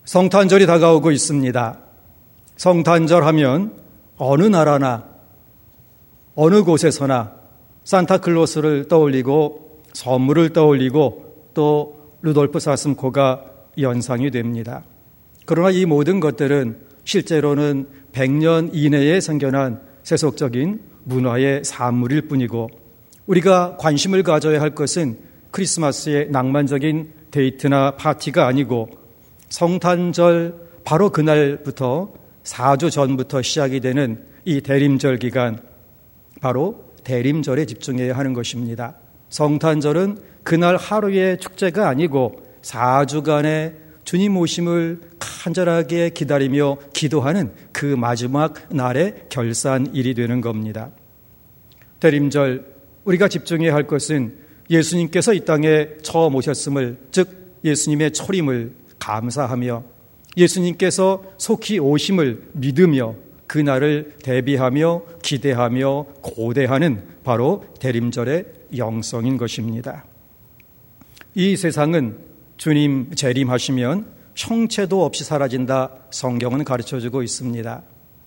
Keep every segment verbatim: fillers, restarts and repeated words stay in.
성탄절이 다가오고 있습니다. 성탄절 하면 어느 나라나 어느 곳에서나 산타클로스를 떠올리고 선물을 떠올리고 또 루돌프 사슴코가 연상이 됩니다. 그러나 이 모든 것들은 실제로는 백 년 이내에 생겨난 세속적인 문화의 산물일 뿐이고, 우리가 관심을 가져야 할 것은 크리스마스의 낭만적인 데이트나 파티가 아니고 성탄절 바로 그날부터 사 주 전부터 시작이 되는 이 대림절 기간, 바로 대림절에 집중해야 하는 것입니다. 성탄절은 그날 하루의 축제가 아니고 사 주간의 주님 오심을 간절하게 기다리며 기도하는 그 마지막 날의 결산일이 되는 겁니다. 대림절, 우리가 집중해야 할 것은 예수님께서 이 땅에 처음 오셨음을, 즉 예수님의 초림을 감사하며 예수님께서 속히 오심을 믿으며 그날을 대비하며 기대하며 고대하는 바로 대림절의 영성인 것입니다. 이 세상은 주님 재림하시면 형체도 없이 사라진다, 성경은 가르쳐주고 있습니다.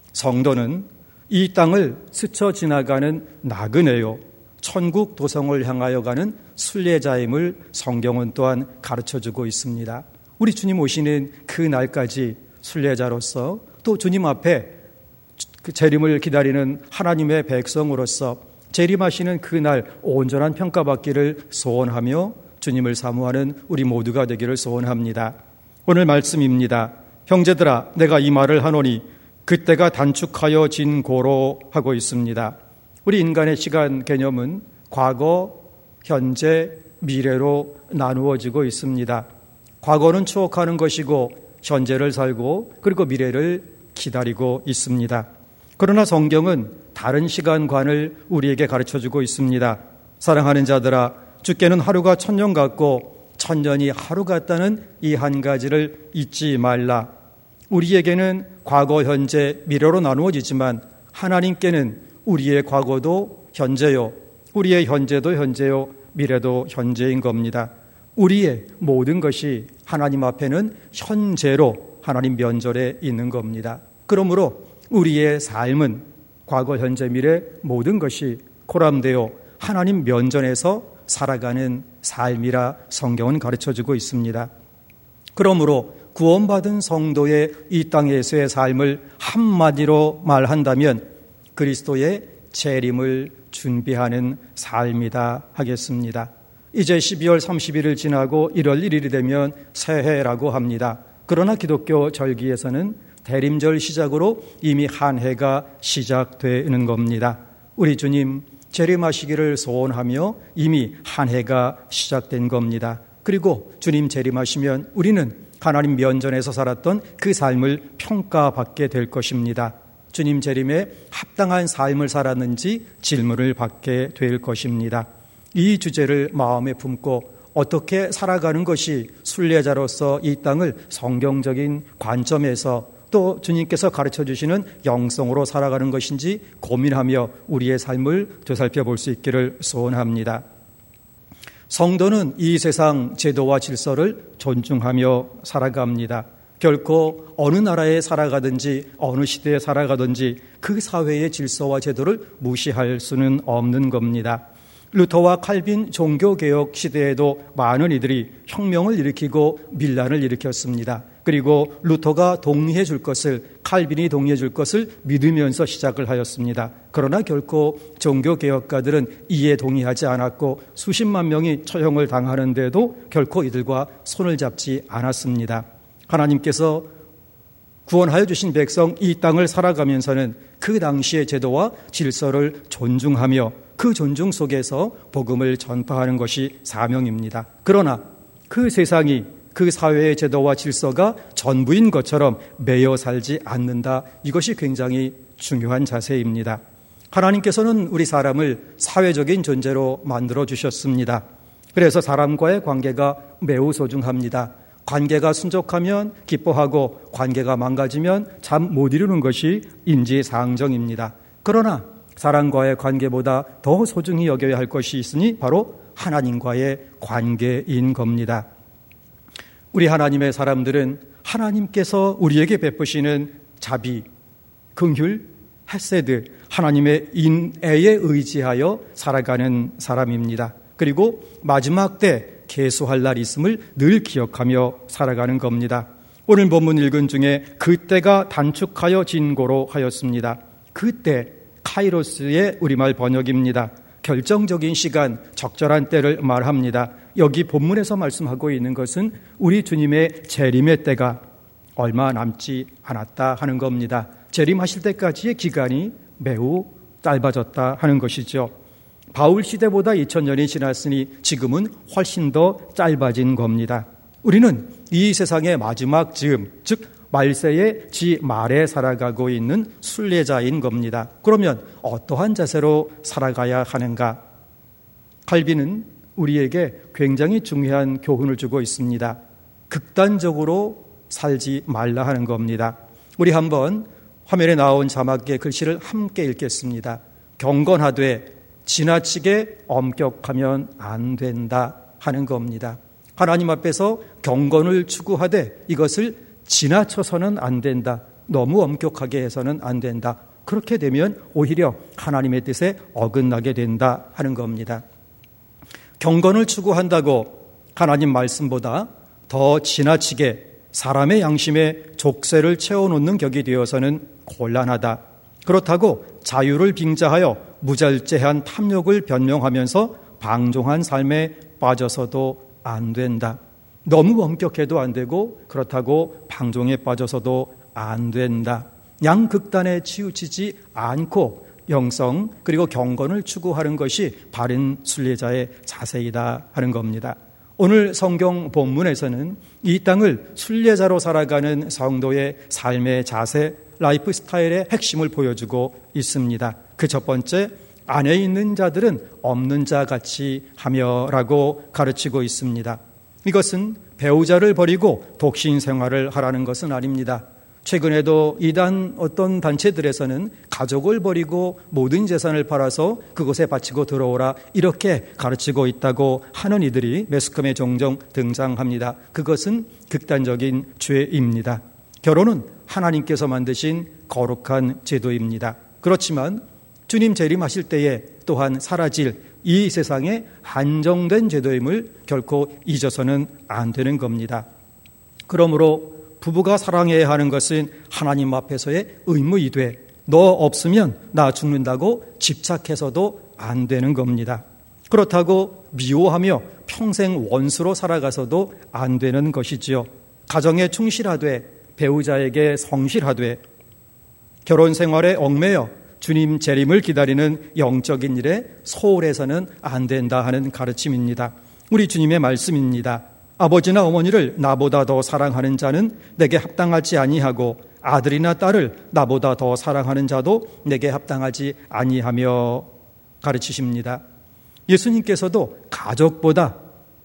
성도는 이 땅을 스쳐 지나가는 나그네요, 천국 도성을 향하여 가는 순례자임을 성경은 또한 가르쳐주고 있습니다. 우리 주님 오시는 그 날까지 순례자로서, 또 주님 앞에 그 재림을 기다리는 하나님의 백성으로서 재림하시는 그날 온전한 평가받기를 소원하며 주님을 사모하는 우리 모두가 되기를 소원합니다. 오늘 말씀입니다. 형제들아, 내가 이 말을 하노니 그때가 단축하여 진 고로 하고 있습니다. 우리 인간의 시간 개념은 과거, 현재, 미래로 나누어지고 있습니다. 과거는 추억하는 것이고 현재를 살고 그리고 미래를 기다리고 있습니다. 그러나 성경은 다른 시간관을 우리에게 가르쳐주고 있습니다. 사랑하는 자들아, 주께는 하루가 천년 같고 천년이 하루 같다는 이 한 가지를 잊지 말라. 우리에게는 과거, 현재, 미래로 나누어지지만 하나님께는 우리의 과거도 현재요, 우리의 현재도 현재요, 미래도 현재인 겁니다. 우리의 모든 것이 하나님 앞에는 현재로 하나님 면전에 있는 겁니다. 그러므로 우리의 삶은 과거, 현재, 미래 모든 것이 코람되어 하나님 면전에서 살아가는 삶이라 성경은 가르쳐주고 있습니다. 그러므로 구원받은 성도의 이 땅에서의 삶을 한마디로 말한다면 그리스도의 재림을 준비하는 삶이다 하겠습니다. 이제 십이월 삼십일을 지나고 일월 일일이 되면 새해라고 합니다. 그러나 기독교 절기에서는 대림절 시작으로 이미 한 해가 시작되는 겁니다. 우리 주님 재림하시기를 소원하며 이미 한 해가 시작된 겁니다. 그리고 주님 재림하시면 우리는 하나님 면전에서 살았던 그 삶을 평가받게 될 것입니다. 주님 재림에 합당한 삶을 살았는지 질문을 받게 될 것입니다. 이 주제를 마음에 품고 어떻게 살아가는 것이 순례자로서 이 땅을 성경적인 관점에서 또 주님께서 가르쳐주시는 영성으로 살아가는 것인지 고민하며 우리의 삶을 되살펴 볼 수 있기를 소원합니다. 성도는 이 세상 제도와 질서를 존중하며 살아갑니다. 결코 어느 나라에 살아가든지 어느 시대에 살아가든지 그 사회의 질서와 제도를 무시할 수는 없는 겁니다. 루터와 칼빈 종교개혁 시대에도 많은 이들이 혁명을 일으키고 밀란을 일으켰습니다. 그리고 루터가 동의해 줄 것을, 칼빈이 동의해 줄 것을 믿으면서 시작을 하였습니다. 그러나 결코 종교개혁가들은 이에 동의하지 않았고 수십만 명이 처형을 당하는데도 결코 이들과 손을 잡지 않았습니다. 하나님께서 구원하여 주신 백성 이 땅을 살아가면서는 그 당시의 제도와 질서를 존중하며 그 존중 속에서 복음을 전파하는 것이 사명입니다. 그러나 그 세상이 그 사회의 제도와 질서가 전부인 것처럼 매여 살지 않는다. 이것이 굉장히 중요한 자세입니다. 하나님께서는 우리 사람을 사회적인 존재로 만들어 주셨습니다. 그래서 사람과의 관계가 매우 소중합니다. 관계가 순족하면 기뻐하고 관계가 망가지면 잠 못 이루는 것이 인지상정입니다. 그러나 사람과의 관계보다 더 소중히 여겨야 할 것이 있으니 바로 하나님과의 관계인 겁니다. 우리 하나님의 사람들은 하나님께서 우리에게 베푸시는 자비, 긍휼, 헤세드, 하나님의 인애에 의지하여 살아가는 사람입니다. 그리고 마지막 때 계수할 날 있음을 늘 기억하며 살아가는 겁니다. 오늘 본문 읽은 중에 그때가 단축하여 진고로 하였습니다. 그때, 카이로스의 우리말 번역입니다. 결정적인 시간, 적절한 때를 말합니다. 여기 본문에서 말씀하고 있는 것은 우리 주님의 재림의 때가 얼마 남지 않았다 하는 겁니다. 재림하실 때까지의 기간이 매우 짧아졌다 하는 것이죠. 바울 시대보다 이천 년이 지났으니 지금은 훨씬 더 짧아진 겁니다. 우리는 이 세상의 마지막 즈음, 즉 말세의 지 말에 살아가고 있는 순례자인 겁니다. 그러면 어떠한 자세로 살아가야 하는가? 칼빈은 우리에게 굉장히 중요한 교훈을 주고 있습니다. 극단적으로 살지 말라 하는 겁니다. 우리 한번 화면에 나온 자막의 글씨를 함께 읽겠습니다. 경건하되 지나치게 엄격하면 안 된다 하는 겁니다. 하나님 앞에서 경건을 추구하되 이것을 지나쳐서는 안 된다. 너무 엄격하게 해서는 안 된다. 그렇게 되면 오히려 하나님의 뜻에 어긋나게 된다 하는 겁니다. 경건을 추구한다고 하나님 말씀보다 더 지나치게 사람의 양심에 족쇄를 채워놓는 격이 되어서는 곤란하다. 그렇다고 자유를 빙자하여 무절제한 탐욕을 변명하면서 방종한 삶에 빠져서도 안 된다. 너무 엄격해도 안 되고 그렇다고 방종에 빠져서도 안 된다. 양극단에 치우치지 않고 영성 그리고 경건을 추구하는 것이 바른 순례자의 자세이다 하는 겁니다. 오늘 성경 본문에서는 이 땅을 순례자로 살아가는 성도의 삶의 자세, 라이프 스타일의 핵심을 보여주고 있습니다. 그 첫 번째, 안에 있는 자들은 없는 자 같이 하며라고 가르치고 있습니다. 이것은 배우자를 버리고 독신 생활을 하라는 것은 아닙니다. 최근에도 이단 어떤 단체들에서는 가족을 버리고 모든 재산을 팔아서 그곳에 바치고 들어오라 이렇게 가르치고 있다고 하는 이들이 매스컴에 종종 등장합니다. 그것은 극단적인 죄입니다. 결혼은 하나님께서 만드신 거룩한 제도입니다. 그렇지만 주님 재림하실 때에 또한 사라질 이 세상의 한정된 제도임을 결코 잊어서는 안 되는 겁니다. 그러므로 부부가 사랑해야 하는 것은 하나님 앞에서의 의무이되 너 없으면 나 죽는다고 집착해서도 안 되는 겁니다. 그렇다고 미워하며 평생 원수로 살아가서도 안 되는 것이지요. 가정에 충실하되 배우자에게 성실하되 결혼 생활에 얽매여 주님 재림을 기다리는 영적인 일에 소홀해서는 안 된다 하는 가르침입니다. 우리 주님의 말씀입니다. 아버지나 어머니를 나보다 더 사랑하는 자는 내게 합당하지 아니하고 아들이나 딸을 나보다 더 사랑하는 자도 내게 합당하지 아니하며 가르치십니다. 예수님께서도 가족보다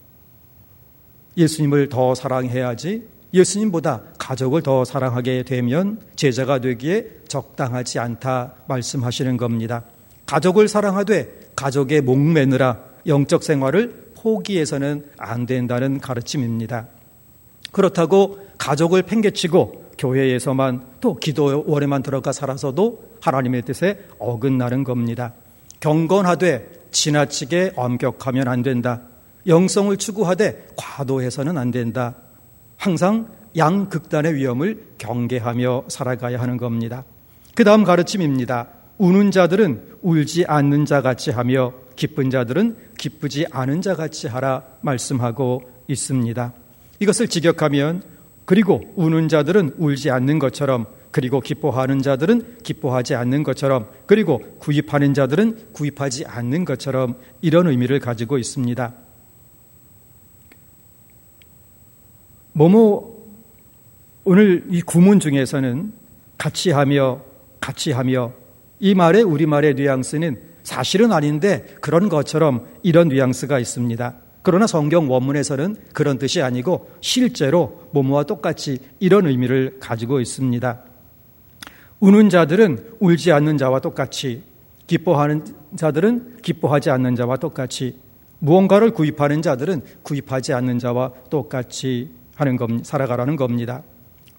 예수님을 더 사랑해야지 예수님보다 가족을 더 사랑하게 되면 제자가 되기에 적당하지 않다 말씀하시는 겁니다. 가족을 사랑하되 가족에 목매느라 영적 생활을 포기해서는 안 된다는 가르침입니다. 그렇다고 가족을 팽개치고 교회에서만 또 기도원에만 들어가 살아서도 하나님의 뜻에 어긋나는 겁니다. 경건하되 지나치게 엄격하면 안 된다. 영성을 추구하되 과도해서는 안 된다. 항상 양극단의 위험을 경계하며 살아가야 하는 겁니다. 그 다음 가르침입니다. 우는 자들은 울지 않는 자 같이 하며 기쁜 자들은 기쁘지 않은 자 같이 하라 말씀하고 있습니다. 이것을 직역하면 그리고 우는 자들은 울지 않는 것처럼 그리고 기뻐하는 자들은 기뻐하지 않는 것처럼 그리고 구입하는 자들은 구입하지 않는 것처럼 이런 의미를 가지고 있습니다. 뭐뭐 오늘 이 구문 중에서는 같이 하며 같이 하며 이 말의 우리말의 뉘앙스는 사실은 아닌데 그런 것처럼 이런 뉘앙스가 있습니다. 그러나 성경 원문에서는 그런 뜻이 아니고 실제로 뭐뭐와 똑같이 이런 의미를 가지고 있습니다. 우는 자들은 울지 않는 자와 똑같이 기뻐하는 자들은 기뻐하지 않는 자와 똑같이 무언가를 구입하는 자들은 구입하지 않는 자와 똑같이 하는 겁, 살아가라는 겁니다.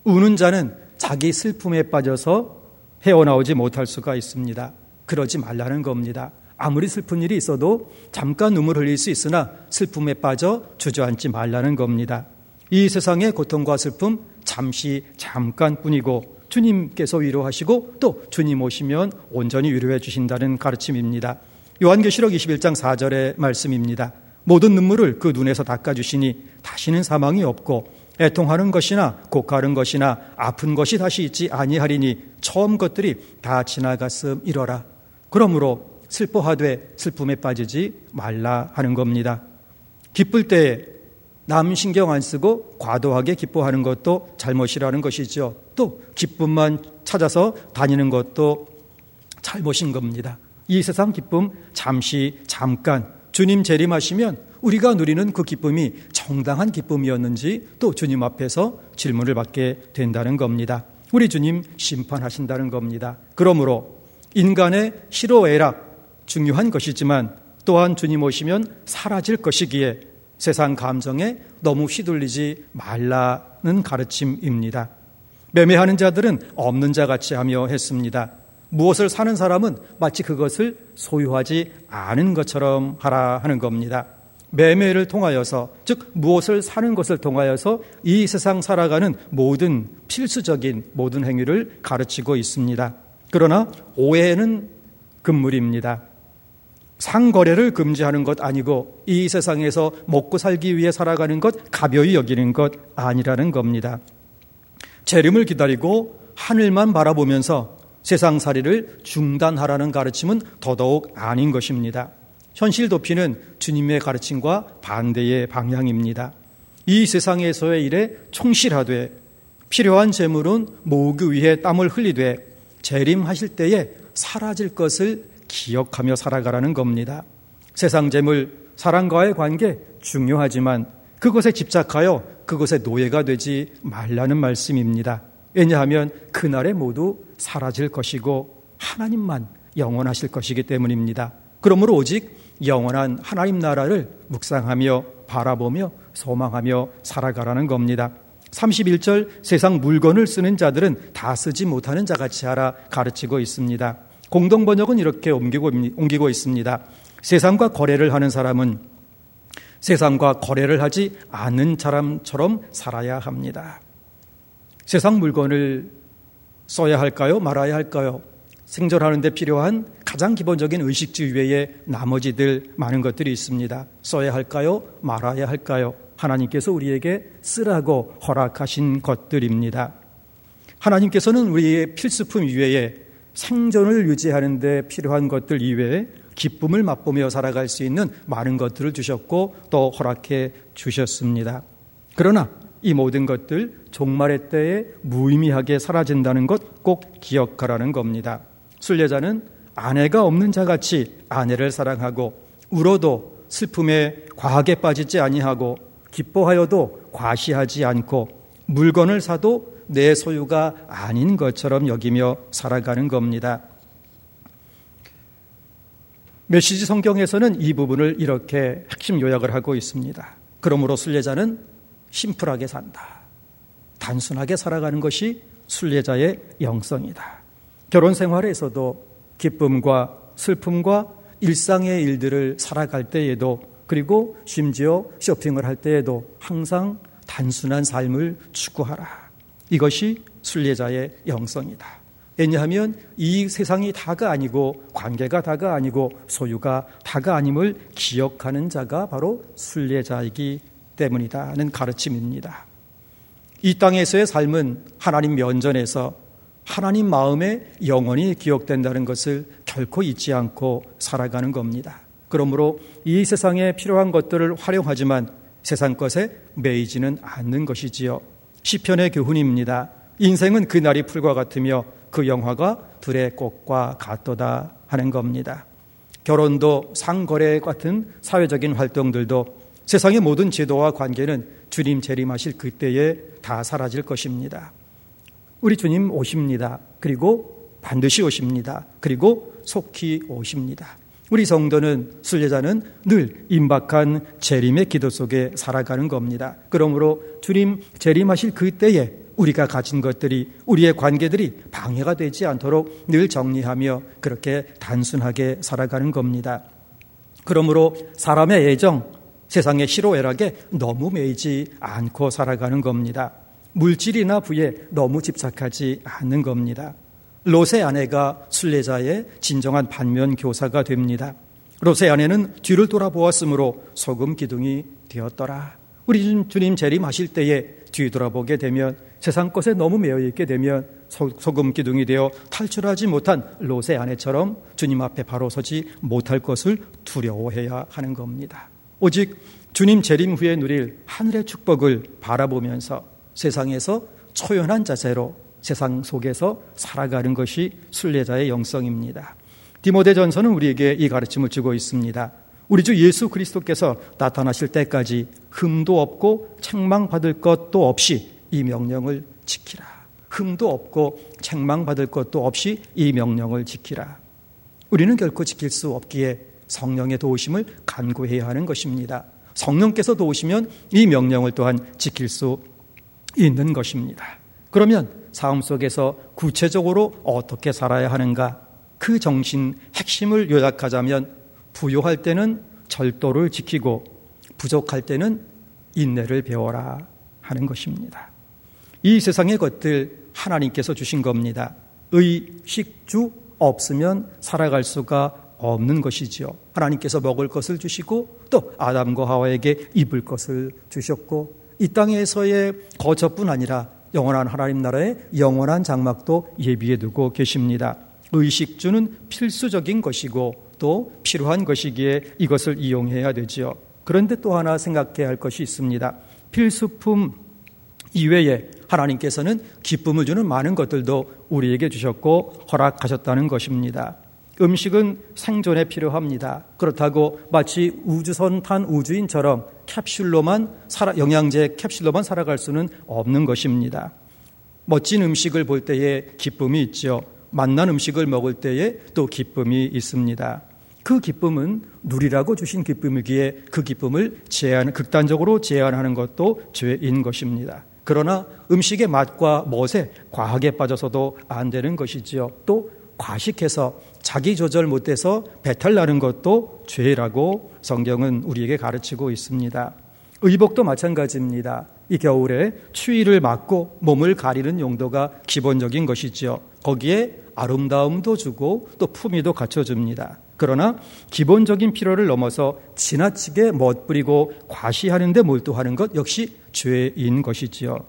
우는 자는 자기 슬픔에 빠져서 헤어나오지 못할 수가 있습니다. 그러지 말라는 겁니다. 아무리 슬픈 일이 있어도 잠깐 눈물 흘릴 수 있으나 슬픔에 빠져 주저앉지 말라는 겁니다. 이 세상의 고통과 슬픔 잠시 잠깐뿐이고 주님께서 위로하시고 또 주님 오시면 온전히 위로해 주신다는 가르침입니다. 요한계시록 이십일 장 사 절의 말씀입니다. 모든 눈물을 그 눈에서 닦아주시니 다시는 사망이 없고 애통하는 것이나 곡하는 것이나 아픈 것이 다시 있지 아니하리니 처음 것들이 다 지나갔음이러라. 그러므로 슬퍼하되 슬픔에 빠지지 말라 하는 겁니다. 기쁠 때에 남 신경 안 쓰고 과도하게 기뻐하는 것도 잘못이라는 것이죠. 또 기쁨만 찾아서 다니는 것도 잘못인 겁니다. 이 세상 기쁨 잠시 잠깐 주님 재림하시면 우리가 누리는 그 기쁨이 정당한 기쁨이었는지 또 주님 앞에서 질문을 받게 된다는 겁니다. 우리 주님 심판하신다는 겁니다. 그러므로 인간의 희로애락 중요한 것이지만 또한 주님 오시면 사라질 것이기에 세상 감정에 너무 휘둘리지 말라는 가르침입니다. 매매하는 자들은 없는 자같이 하며 했습니다. 무엇을 사는 사람은 마치 그것을 소유하지 않은 것처럼 하라 하는 겁니다. 매매를 통하여서, 즉 무엇을 사는 것을 통하여서 이 세상 살아가는 모든 필수적인 모든 행위를 가르치고 있습니다. 그러나 오해는 금물입니다. 상거래를 금지하는 것 아니고 이 세상에서 먹고 살기 위해 살아가는 것 가벼이 여기는 것 아니라는 겁니다. 재림을 기다리고 하늘만 바라보면서 세상살이를 중단하라는 가르침은 더더욱 아닌 것입니다. 현실 도피는 주님의 가르침과 반대의 방향입니다. 이 세상에서의 일에 충실하되 필요한 재물은 모으기 위해 땀을 흘리되 재림하실 때에 사라질 것을 기억하며 살아가라는 겁니다. 세상 재물, 사람과의 관계 중요하지만 그것에 집착하여 그것의 노예가 되지 말라는 말씀입니다. 왜냐하면 그날에 모두 사라질 것이고 하나님만 영원하실 것이기 때문입니다. 그러므로 오직 영원한 하나님 나라를 묵상하며 바라보며 소망하며 살아가라는 겁니다. 삼십일 절 세상 물건을 쓰는 자들은 다 쓰지 못하는 자같이 하라 가르치고 있습니다. 공동번역은 이렇게 옮기고, 옮기고 있습니다. 세상과 거래를 하는 사람은 세상과 거래를 하지 않는 사람처럼 살아야 합니다. 세상 물건을 써야 할까요? 말아야 할까요? 생존하는 데 필요한 가장 기본적인 의식주 외에 나머지들 많은 것들이 있습니다. 써야 할까요? 말아야 할까요? 하나님께서 우리에게 쓰라고 허락하신 것들입니다. 하나님께서는 우리의 필수품 이외에 생존을 유지하는 데 필요한 것들 이외에 기쁨을 맛보며 살아갈 수 있는 많은 것들을 주셨고 또 허락해 주셨습니다. 그러나 이 모든 것들 종말의 때에 무의미하게 사라진다는 것 꼭 기억하라는 겁니다. 순례자는 아내가 없는 자같이 아내를 사랑하고 울어도 슬픔에 과하게 빠지지 아니하고 기뻐하여도 과시하지 않고 물건을 사도 내 소유가 아닌 것처럼 여기며 살아가는 겁니다. 메시지 성경에서는 이 부분을 이렇게 핵심 요약을 하고 있습니다. 그러므로 순례자는 심플하게 산다. 단순하게 살아가는 것이 순례자의 영성이다. 결혼 생활에서도 기쁨과 슬픔과 일상의 일들을 살아갈 때에도 그리고 심지어 쇼핑을 할 때에도 항상 단순한 삶을 추구하라. 이것이 순례자의 영성이다. 왜냐하면 이 세상이 다가 아니고 관계가 다가 아니고 소유가 다가 아님을 기억하는 자가 바로 순례자이기 때문이다는 가르침입니다. 이 땅에서의 삶은 하나님 면전에서 하나님 마음에 영원히 기억된다는 것을 결코 잊지 않고 살아가는 겁니다. 그러므로 이 세상에 필요한 것들을 활용하지만 세상 것에 매이지는 않는 것이지요. 시편의 교훈입니다. 인생은 그날이 풀과 같으며 그 영화가 들의 꽃과 같도다 하는 겁니다. 결혼도 상거래 같은 사회적인 활동들도 세상의 모든 제도와 관계는 주님 재림하실 그때에 다 사라질 것입니다. 우리 주님 오십니다. 그리고 반드시 오십니다. 그리고 속히 오십니다. 우리 성도는 순례자는 늘 임박한 재림의 기도 속에 살아가는 겁니다. 그러므로 주님 재림하실 그때에 우리가 가진 것들이, 우리의 관계들이 방해가 되지 않도록 늘 정리하며 그렇게 단순하게 살아가는 겁니다. 그러므로 사람의 애정, 세상의 희로애락에 너무 매이지 않고 살아가는 겁니다. 물질이나 부에 너무 집착하지 않는 겁니다. 롯의 아내가 순례자의 진정한 반면교사가 됩니다. 롯의 아내는 뒤를 돌아보았으므로 소금 기둥이 되었더라. 우리 주님 재림하실 때에 뒤돌아보게 되면, 세상 것에 너무 매여 있게 되면 소, 소금 기둥이 되어 탈출하지 못한 롯의 아내처럼 주님 앞에 바로 서지 못할 것을 두려워해야 하는 겁니다. 오직 주님 재림 후에 누릴 하늘의 축복을 바라보면서 세상에서 초연한 자세로 세상 속에서 살아가는 것이 순례자의 영성입니다. 디모데전서는 우리에게 이 가르침을 주고 있습니다. 우리 주 예수 그리스도께서 나타나실 때까지 흠도 없고 책망받을 것도 없이 이 명령을 지키라. 흠도 없고 책망받을 것도 없이 이 명령을 지키라. 우리는 결코 지킬 수 없기에 성령의 도우심을 간구해야 하는 것입니다. 성령께서 도우시면 이 명령을 또한 지킬 수 있는 것입니다. 그러면 삶 속에서 구체적으로 어떻게 살아야 하는가? 그 정신 핵심을 요약하자면, 부요할 때는 절도를 지키고 부족할 때는 인내를 배워라 하는 것입니다. 이 세상의 것들 하나님께서 주신 겁니다. 의, 식, 주 없으면 살아갈 수가 없는 것이지요. 하나님께서 먹을 것을 주시고 또 아담과 하와에게 입을 것을 주셨고, 이 땅에서의 거처뿐 아니라 영원한 하나님 나라의 영원한 장막도 예비해 두고 계십니다. 의식주는 필수적인 것이고 또 필요한 것이기에 이것을 이용해야 되지요. 그런데 또 하나 생각해야 할 것이 있습니다. 필수품 이외에 하나님께서는 기쁨을 주는 많은 것들도 우리에게 주셨고 허락하셨다는 것입니다. 음식은 생존에 필요합니다. 그렇다고 마치 우주선 탄 우주인처럼 캡슐로만 살아, 영양제 캡슐로만 살아갈 수는 없는 것입니다. 멋진 음식을 볼 때에 기쁨이 있죠. 맛난 음식을 먹을 때에 또 기쁨이 있습니다. 그 기쁨은 누리라고 주신 기쁨이기에 그 기쁨을 제한, 극단적으로 제한하는 것도 죄인 것입니다. 그러나 음식의 맛과 멋에 과하게 빠져서도 안 되는 것이지요. 또 과식해서 자기 조절 못해서 배탈 나는 것도 죄라고 성경은 우리에게 가르치고 있습니다. 의복도 마찬가지입니다. 이 겨울에 추위를 막고 몸을 가리는 용도가 기본적인 것이지요. 거기에 아름다움도 주고 또 품위도 갖춰줍니다. 그러나 기본적인 필요를 넘어서 지나치게 멋부리고 과시하는 데 몰두하는 것 역시 죄인 것이지요.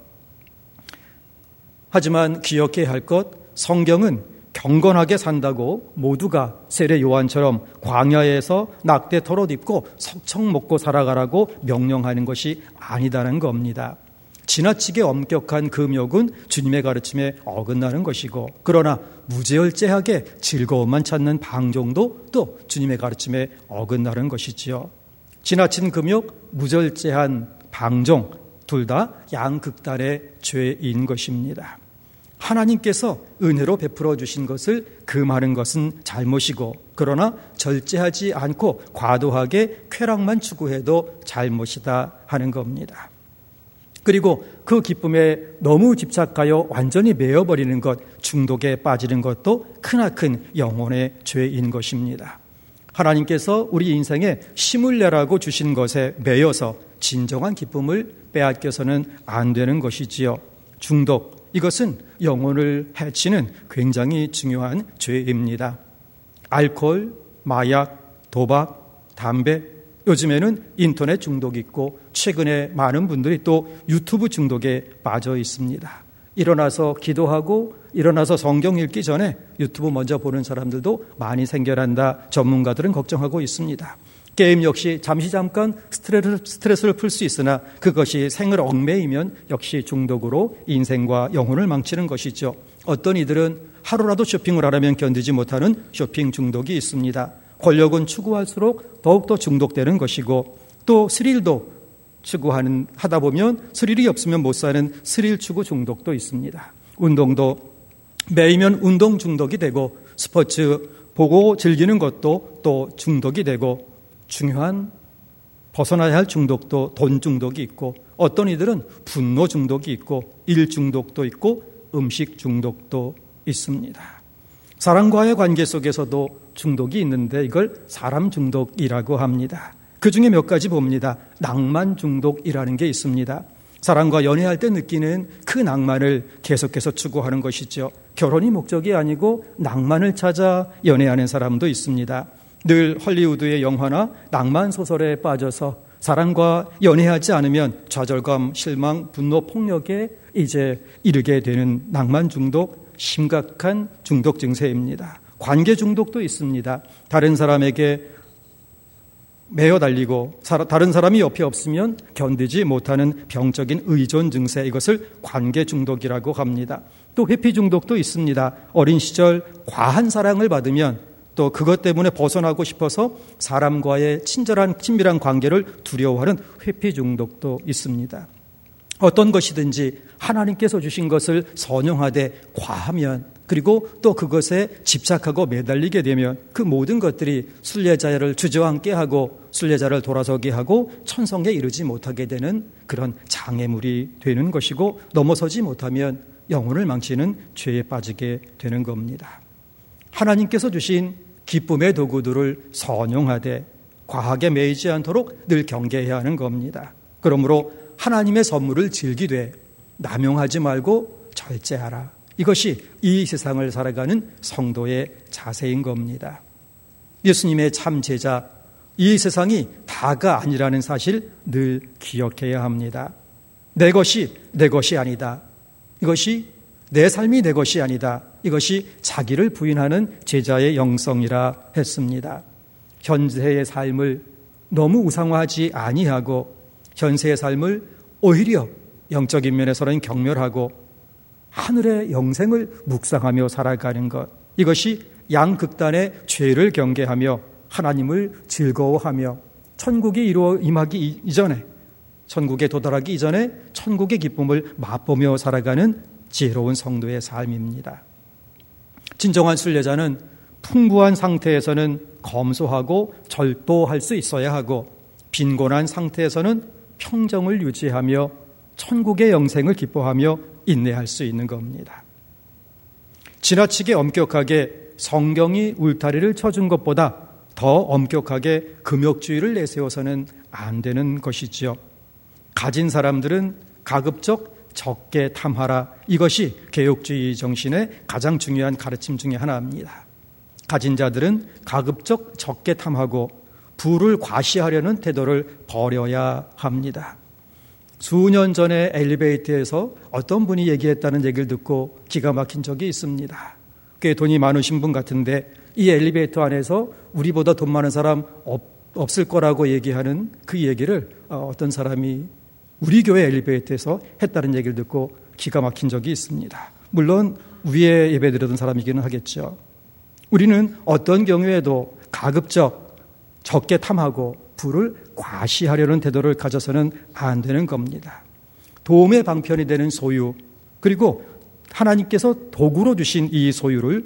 하지만 기억해야 할 것, 성경은 경건하게 산다고 모두가 세례 요한처럼 광야에서 낙대 털옷 입고 석청 먹고 살아가라고 명령하는 것이 아니다는 겁니다. 지나치게 엄격한 금욕은 주님의 가르침에 어긋나는 것이고, 그러나 무제열제하게 즐거움만 찾는 방종도 또 주님의 가르침에 어긋나는 것이지요. 지나친 금욕, 무절제한 방종, 둘 다 양극단의 죄인 것입니다. 하나님께서 은혜로 베풀어 주신 것을 금하는 것은 잘못이고, 그러나 절제하지 않고 과도하게 쾌락만 추구해도 잘못이다 하는 겁니다. 그리고 그 기쁨에 너무 집착하여 완전히 매여버리는 것, 중독에 빠지는 것도 크나큰 영혼의 죄인 것입니다. 하나님께서 우리 인생에 힘을 내라고 주신 것에 매여서 진정한 기쁨을 빼앗겨서는 안 되는 것이지요. 중독, 이것은 영혼을 해치는 굉장히 중요한 죄입니다. 알코올, 마약, 도박, 담배, 요즘에는 인터넷 중독이 있고 최근에 많은 분들이 또 유튜브 중독에 빠져 있습니다. 일어나서 기도하고 일어나서 성경 읽기 전에 유튜브 먼저 보는 사람들도 많이 생겨난다. 전문가들은 걱정하고 있습니다. 게임 역시 잠시 잠깐 스트레스, 스트레스를 풀 수 있으나 그것이 생을 얽매이면 역시 중독으로 인생과 영혼을 망치는 것이죠. 어떤 이들은 하루라도 쇼핑을 하려면 견디지 못하는 쇼핑 중독이 있습니다. 권력은 추구할수록 더욱더 중독되는 것이고, 또 스릴도 추구하는 하다 보면 스릴이 없으면 못 사는 스릴 추구 중독도 있습니다. 운동도 매이면 운동 중독이 되고, 스포츠 보고 즐기는 것도 또 중독이 되고, 중요한 벗어나야 할 중독도 돈 중독이 있고, 어떤 이들은 분노 중독이 있고, 일 중독도 있고, 음식 중독도 있습니다. 사람과의 관계 속에서도 중독이 있는데 이걸 사람 중독이라고 합니다. 그 중에 몇 가지 봅니다. 낭만 중독이라는 게 있습니다. 사람과 연애할 때 느끼는 그 낭만을 계속해서 추구하는 것이죠. 결혼이 목적이 아니고 낭만을 찾아 연애하는 사람도 있습니다. 늘 헐리우드의 영화나 낭만 소설에 빠져서 사람과 연애하지 않으면 좌절감, 실망, 분노, 폭력에 이제 이르게 되는 낭만 중독, 심각한 중독 증세입니다. 관계 중독도 있습니다. 다른 사람에게 매어 달리고 다른 사람이 옆에 없으면 견디지 못하는 병적인 의존 증세, 이것을 관계 중독이라고 합니다. 또 회피 중독도 있습니다. 어린 시절 과한 사랑을 받으면 또 그것 때문에 벗어나고 싶어서 사람과의 친절한 친밀한 관계를 두려워하는 회피 중독도 있습니다. 어떤 것이든지 하나님께서 주신 것을 선용하되 과하면, 그리고 또 그것에 집착하고 매달리게 되면 그 모든 것들이 순례자를 주저앉게 하고 순례자를 돌아서게 하고 천성에 이르지 못하게 되는 그런 장애물이 되는 것이고, 넘어서지 못하면 영혼을 망치는 죄에 빠지게 되는 겁니다. 하나님께서 주신 기쁨의 도구들을 선용하되 과하게 매이지 않도록 늘 경계해야 하는 겁니다. 그러므로 하나님의 선물을 즐기되 남용하지 말고 절제하라. 이것이 이 세상을 살아가는 성도의 자세인 겁니다. 예수님의 참 제자, 이 세상이 다가 아니라는 사실 늘 기억해야 합니다. 내 것이 내 것이 아니다. 이것이 내 삶이 내 것이 아니다. 이것이 자기를 부인하는 제자의 영성이라 했습니다. 현세의 삶을 너무 우상화하지 아니하고 현세의 삶을 오히려 영적인 면에서는 경멸하고 하늘의 영생을 묵상하며 살아가는 것, 이것이 양극단의 죄를 경계하며 하나님을 즐거워하며 천국이 이루어 임하기 이전에, 천국에 도달하기 이전에 천국의 기쁨을 맛보며 살아가는 지혜로운 성도의 삶입니다. 진정한 순례자는 풍부한 상태에서는 검소하고 절도할 수 있어야 하고, 빈곤한 상태에서는 평정을 유지하며 천국의 영생을 기뻐하며 인내할 수 있는 겁니다. 지나치게 엄격하게 성경이 울타리를 쳐준 것보다 더 엄격하게 금욕주의를 내세워서는 안 되는 것이지요. 가진 사람들은 가급적 적게 탐하라. 이것이 개혁주의 정신의 가장 중요한 가르침 중에 하나입니다. 가진 자들은 가급적 적게 탐하고 부를 과시하려는 태도를 버려야 합니다. 수년 전에 엘리베이터에서 어떤 분이 얘기했다는 얘기를 듣고 기가 막힌 적이 있습니다. 꽤 돈이 많으신 분 같은데 이 엘리베이터 안에서 우리보다 돈 많은 사람 없, 없을 거라고 얘기하는 그 얘기를 어떤 사람이 우리 교회 엘리베이터에서 했다는 얘기를 듣고 기가 막힌 적이 있습니다. 물론 위에 예배드리던 사람이기는 하겠죠. 우리는 어떤 경우에도 가급적 적게 탐하고 부를 과시하려는 태도를 가져서는 안 되는 겁니다. 도움의 방편이 되는 소유, 그리고 하나님께서 도구로 주신 이 소유를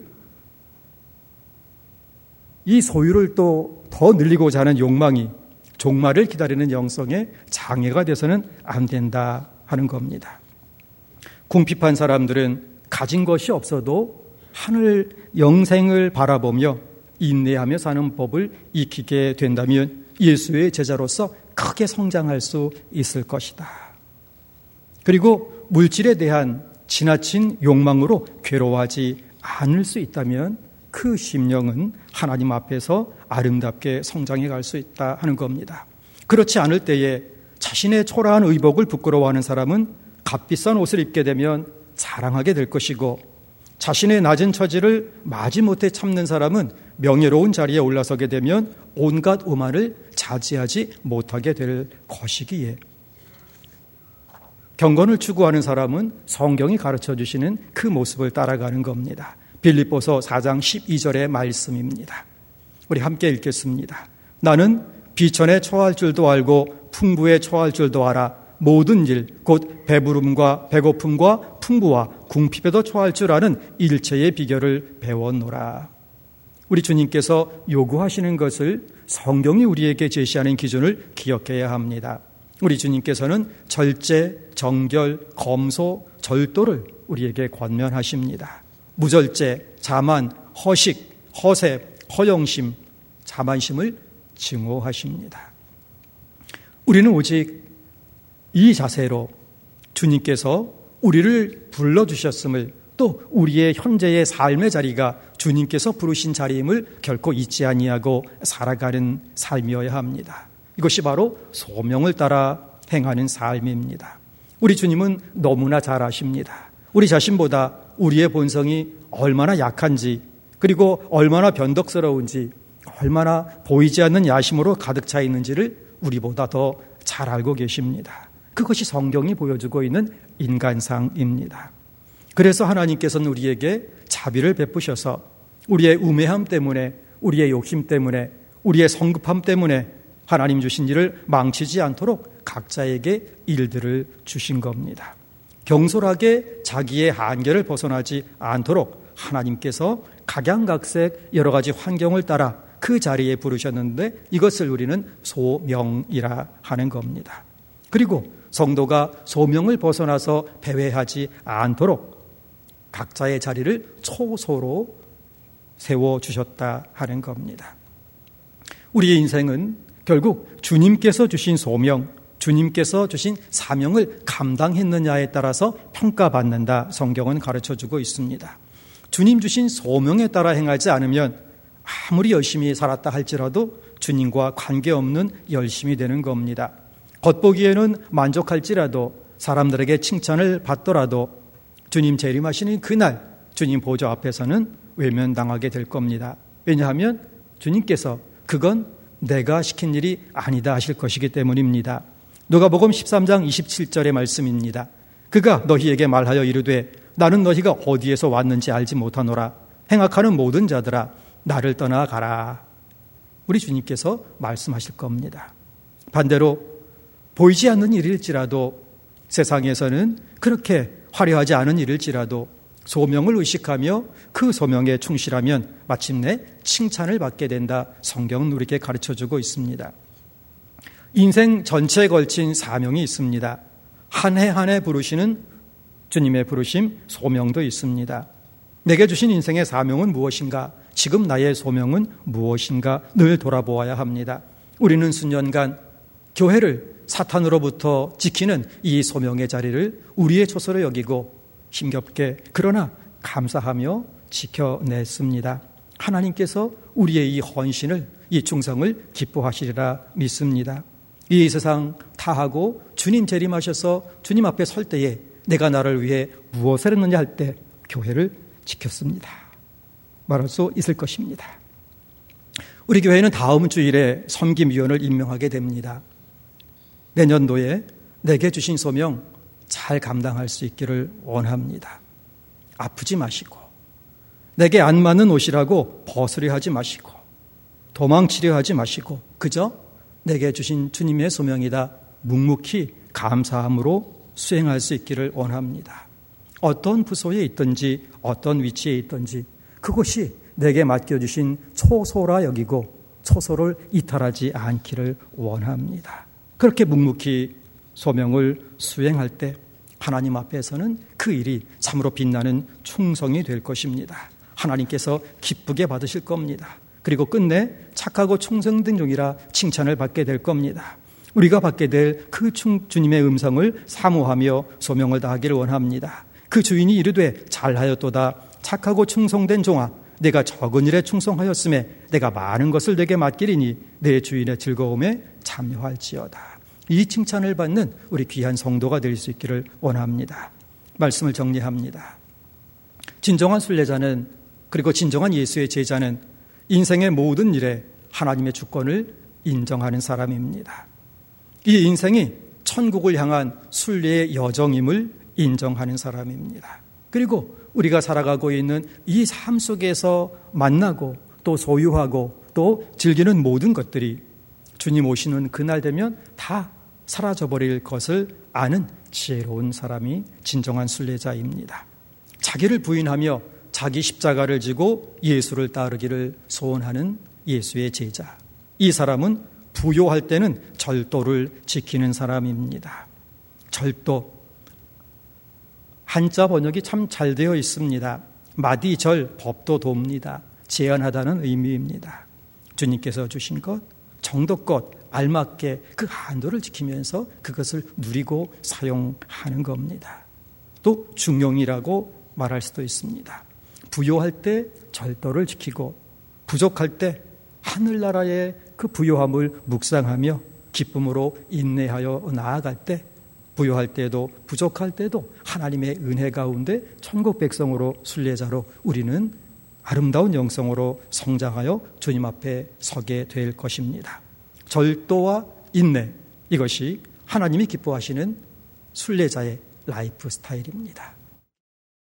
이 소유를 또 더 늘리고자 하는 욕망이 종말을 기다리는 영성에 장애가 돼서는 안 된다 하는 겁니다. 궁핍한 사람들은 가진 것이 없어도 하늘 영생을 바라보며 인내하며 사는 법을 익히게 된다면 예수의 제자로서 크게 성장할 수 있을 것이다. 그리고 물질에 대한 지나친 욕망으로 괴로워하지 않을 수 있다면 그 심령은 하나님 앞에서 아름답게 성장해 갈 수 있다 하는 겁니다. 그렇지 않을 때에 자신의 초라한 의복을 부끄러워하는 사람은 값비싼 옷을 입게 되면 자랑하게 될 것이고, 자신의 낮은 처지를 마지못해 참는 사람은 명예로운 자리에 올라서게 되면 온갖 오만을 자제하지 못하게 될 것이기에, 경건을 추구하는 사람은 성경이 가르쳐 주시는 그 모습을 따라가는 겁니다. 빌립보서 사 장 십이 절의 말씀입니다. 우리 함께 읽겠습니다. 나는 비천에 처할 줄도 알고 풍부에 처할 줄도 알아. 모든 일, 곧 배부름과 배고픔과 풍부와 궁핍에도 처할 줄 아는 일체의 비결을 배웠노라. 우리 주님께서 요구하시는 것을 성경이 우리에게 제시하는 기준을 기억해야 합니다. 우리 주님께서는 절제, 정결, 검소, 절도를 우리에게 권면하십니다. 무절제, 자만, 허식, 허세, 허영심, 자만심을 증오하십니다. 우리는 오직 이 자세로 주님께서 우리를 불러주셨음을, 또 우리의 현재의 삶의 자리가 주님께서 부르신 자리임을 결코 잊지 아니하고 살아가는 삶이어야 합니다. 이것이 바로 소명을 따라 행하는 삶입니다. 우리 주님은 너무나 잘 아십니다. 우리 자신보다 우리의 본성이 얼마나 약한지, 그리고 얼마나 변덕스러운지, 얼마나 보이지 않는 야심으로 가득 차 있는지를 우리보다 더 잘 알고 계십니다. 그것이 성경이 보여주고 있는 인간상입니다. 그래서 하나님께서는 우리에게 자비를 베푸셔서 우리의 우매함 때문에, 우리의 욕심 때문에, 우리의 성급함 때문에 하나님 주신 일을 망치지 않도록 각자에게 일들을 주신 겁니다. 경솔하게 자기의 한계를 벗어나지 않도록 하나님께서 각양각색 여러 가지 환경을 따라 그 자리에 부르셨는데, 이것을 우리는 소명이라 하는 겁니다. 그리고 성도가 소명을 벗어나서 배회하지 않도록 각자의 자리를 초소로 세워주셨다 하는 겁니다. 우리의 인생은 결국 주님께서 주신 소명, 주님께서 주신 사명을 감당했느냐에 따라서 평가받는다, 성경은 가르쳐주고 있습니다. 주님 주신 소명에 따라 행하지 않으면 아무리 열심히 살았다 할지라도 주님과 관계없는 열심이 되는 겁니다. 겉보기에는 만족할지라도, 사람들에게 칭찬을 받더라도 주님 재림하시는 그날 주님 보좌 앞에서는 외면당하게 될 겁니다. 왜냐하면 주님께서 그건 내가 시킨 일이 아니다 하실 것이기 때문입니다. 누가복음 십삼 장 이십칠 절의 말씀입니다. 그가 너희에게 말하여 이르되 나는 너희가 어디에서 왔는지 알지 못하노라. 행악하는 모든 자들아 나를 떠나가라. 우리 주님께서 말씀하실 겁니다. 반대로 보이지 않는 일일지라도, 세상에서는 그렇게 화려하지 않은 일일지라도 소명을 의식하며 그 소명에 충실하면 마침내 칭찬을 받게 된다, 성경은 우리에게 가르쳐주고 있습니다. 인생 전체에 걸친 사명이 있습니다. 한 해 한 해 부르시는 주님의 부르심, 소명도 있습니다. 내게 주신 인생의 사명은 무엇인가? 지금 나의 소명은 무엇인가? 늘 돌아보아야 합니다. 우리는 수년간 교회를 사탄으로부터 지키는 이 소명의 자리를 우리의 초소로 여기고 힘겹게 그러나 감사하며 지켜냈습니다. 하나님께서 우리의 이 헌신을, 이 충성을 기뻐하시리라 믿습니다. 이 세상 타하고 주님 재림하셔서 주님 앞에 설 때에 내가 나를 위해 무엇을 했느냐 할 때 교회를 지켰습니다 말할 수 있을 것입니다. 우리 교회는 다음 주일에 섬김위원을 임명하게 됩니다. 내년도에 내게 주신 소명 잘 감당할 수 있기를 원합니다. 아프지 마시고, 내게 안 맞는 옷이라고 벗으려 하지 마시고, 도망치려 하지 마시고, 그저 내게 주신 주님의 소명이다 묵묵히 감사함으로 수행할 수 있기를 원합니다. 어떤 부서에 있든지 어떤 위치에 있든지 그것이 내게 맡겨주신 초소라 여기고 초소를 이탈하지 않기를 원합니다. 그렇게 묵묵히 소명을 수행할 때 하나님 앞에서는 그 일이 참으로 빛나는 충성이 될 것입니다. 하나님께서 기쁘게 받으실 겁니다. 그리고 끝내 착하고 충성된 종이라 칭찬을 받게 될 겁니다. 우리가 받게 될 그 주님의 음성을 사모하며 소명을 다하기를 원합니다. 그 주인이 이르되 잘하였도다 착하고 충성된 종아, 내가 적은 일에 충성하였음에 내가 많은 것을 내게 맡기리니 내 주인의 즐거움에 참여할지어다. 이 칭찬을 받는 우리 귀한 성도가 될 수 있기를 원합니다. 말씀을 정리합니다. 진정한 순례자는, 그리고 진정한 예수의 제자는 인생의 모든 일에 하나님의 주권을 인정하는 사람입니다. 이 인생이 천국을 향한 순례의 여정임을 인정하는 사람입니다. 그리고 우리가 살아가고 있는 이 삶 속에서 만나고 또 소유하고 또 즐기는 모든 것들이 주님 오시는 그날 되면 다 사라져버릴 것을 아는 지혜로운 사람이 진정한 순례자입니다. 자기를 부인하며 자기 십자가를 지고 예수를 따르기를 소원하는 예수의 제자. 이 사람은 부요할 때는 절도를 지키는 사람입니다. 절도. 한자 번역이 참 잘 되어 있습니다. 마디절, 법도 돕니다. 제한하다는 의미입니다. 주님께서 주신 것, 정도껏 알맞게 그 한도를 지키면서 그것을 누리고 사용하는 겁니다. 또 중용이라고 말할 수도 있습니다. 부요할 때 절도를 지키고 부족할 때 하늘나라의 그 부요함을 묵상하며 기쁨으로 인내하여 나아갈 때, 부요할 때도 부족할 때도 하나님의 은혜 가운데 천국 백성으로 순례자로 우리는 아름다운 영성으로 성장하여 주님 앞에 서게 될 것입니다. 절도와 인내, 이것이 하나님이 기뻐하시는 순례자의 라이프 스타일입니다.